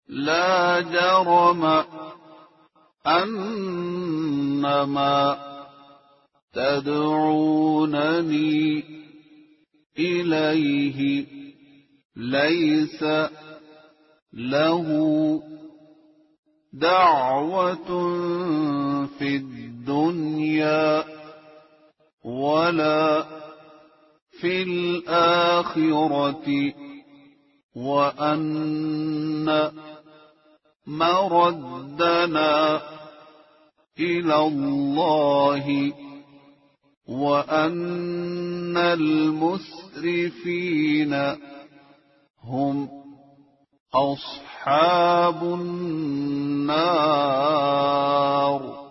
لا جرم أنما تدعونني إليه ليس له دعوة في الدنيا ولا في الآخرة، وأن مردنا إلى الله، وأن المسرفين هم أصحاب النار.